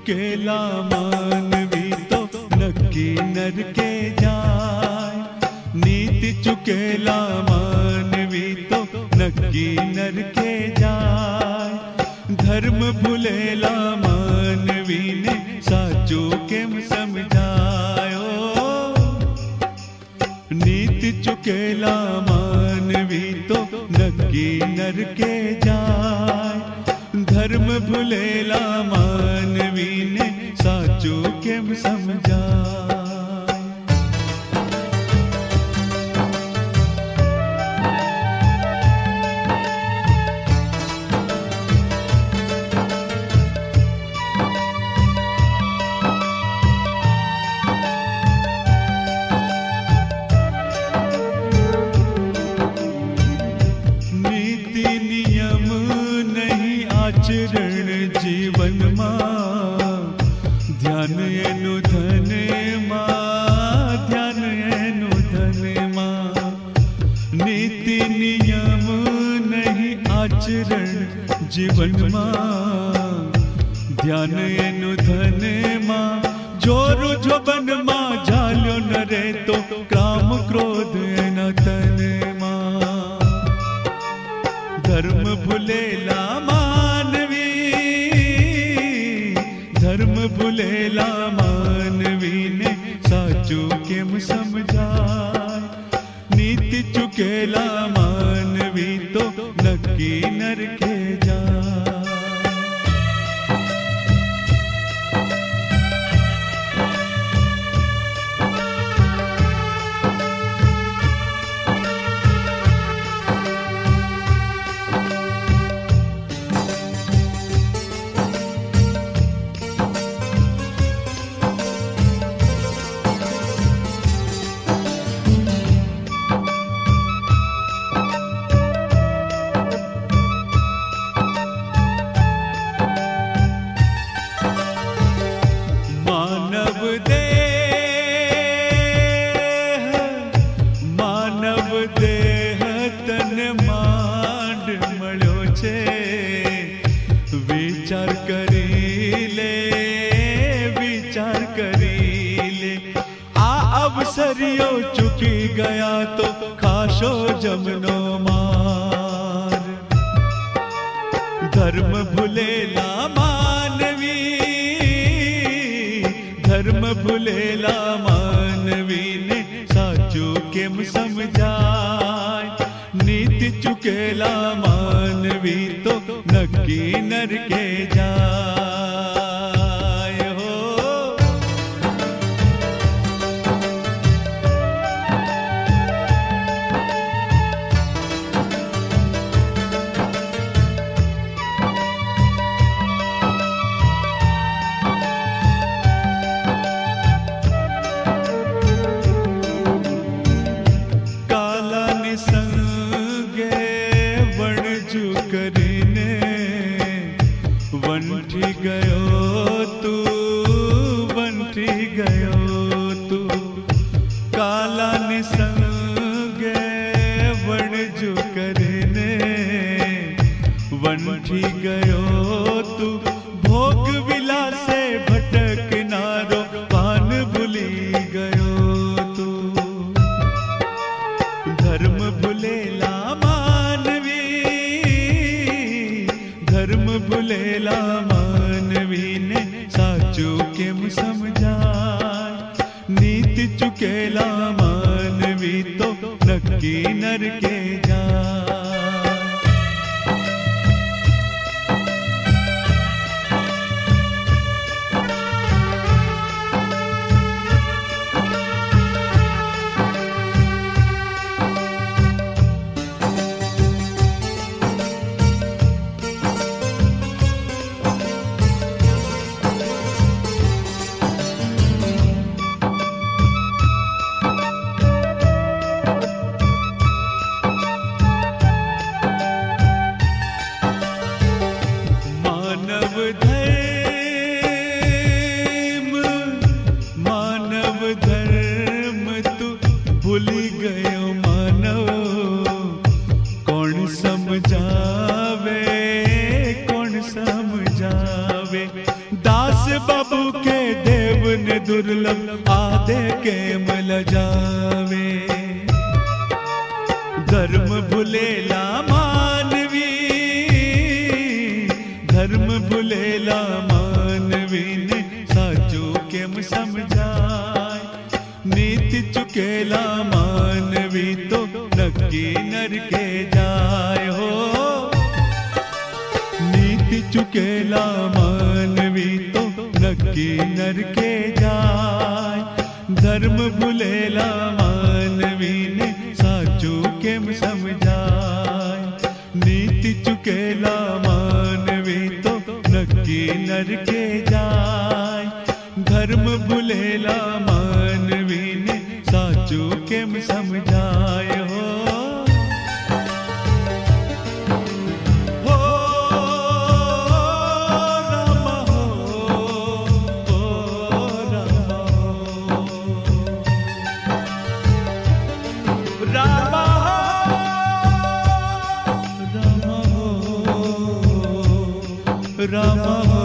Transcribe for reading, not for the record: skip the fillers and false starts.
चुकेला मानवी तो नक्की नरके जाय। नीति चुकेला मानवी तो नक्की नरके जाय। धर्म भुलेला मानवी ने साचो केम समझायो। नीति चुकेला मानवी तो नक्की नरके जाय। धर्म भुलेला मानवी ने साचो केम समझाय। आचरण जीवन मां ध्यान एनु धन मां, ध्यान एनु धन मां। नीति नियम नहीं आचरण जीवन मां ध्यान एनु धन मां। जोरु जोबन मां झाल्यो न रे तो काम क्रोध एना तन मां। धर्म भुलेला धर्म भुलेला मानवी ने साचो केम समझाय। नीति चुकेला मानवी तो नक्की नरके जाय। विचार करी ले, विचार करी ले। आ अवसरियो चुकी गया तो खाशो जमनो मार। धर्म भुलेला मानवी, धर्म भुलेला मानवी ने साचो केम समझाय। नीति चुकेला मानवी तो नक्की नरके जाय हो। काला निसंगे वणजू करीने वंठी गयो तू, वंठी गयो तू। काला निसंगे वणजू करीने वंठी गयो तू। भोग विलासे भटकनारो पान भूली गयो तू। धर्म भुलेला मानवी, धर्म भुलेला मानवी ने साचो केम समझाय। नीति चुकेला मानवी तो नक्की नरके जाय। दुर्लभ आदे के मल जावे। धर्म भुलेला मानवी, धर्म भुलेला मानवी ने साचू केम समझाय। नीति चुकेला मानवी तो नक्की नरके जाय हो। नीति चुकेला मानवी तो नक्की नरके जाय। धर्म भुलेला मानवी ने साचू केम समझाय। नीति चुकेला मानवी तो नक्की नरके जाय। धर्म भुलेला मानवी ने साचू केम समझाय हो। राम